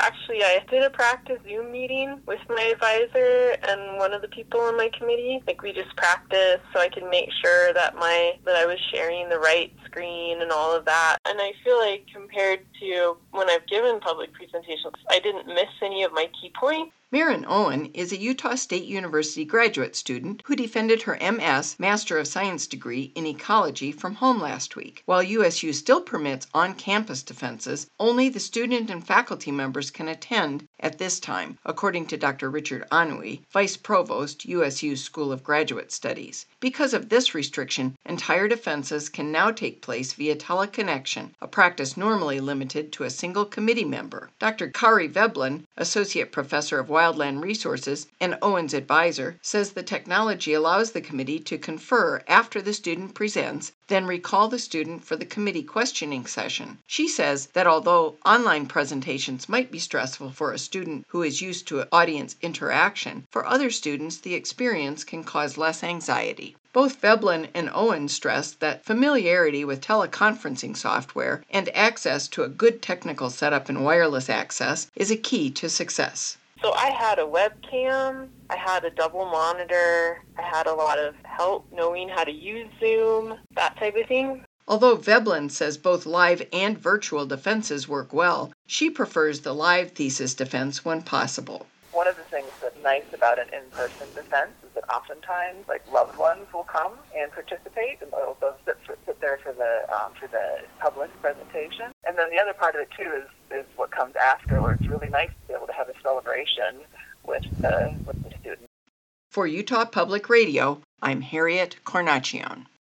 Actually, I did a practice Zoom meeting with my advisor and one of the people on my committee. Like, we just practiced so I could make sure that I was sharing the right screen and all of that. And I feel like compared to when I've given public presentations, I didn't miss any of my key points. Maren Owen is a Utah State University graduate student who defended her MS, Master of Science degree in ecology from home last week. While USU still permits on-campus defenses, only the student and faculty members can attend at this time, according to Dr. Richard Anui, Vice Provost, USU School of Graduate Studies. Because of this restriction, entire defenses can now take place via teleconnection, a practice normally limited to a single committee member. Dr. Kari Veblen, Associate Professor of Wildland Resources and Owen's advisor, says the technology allows the committee to confer after the student presents, then recall the student for the committee questioning session. She says that although online presentations might be stressful for a student who is used to audience interaction, for other students the experience can cause less anxiety. Both Veblen and Owen stressed that familiarity with teleconferencing software and access to a good technical setup and wireless access is a key to success. So I had a webcam, I had a double monitor, I had a lot of help knowing how to use Zoom, that type of thing. Although Veblen says both live and virtual defenses work well, she prefers the live thesis defense when possible. One of the things that's nice about an in-person defense is that oftentimes, loved ones will come and participate, and they'll sit there for the public presentation. And then the other part of it too is what comes after, where it's really nice to be able to have a celebration with the students. For Utah Public Radio, I'm Harriet Cornachione.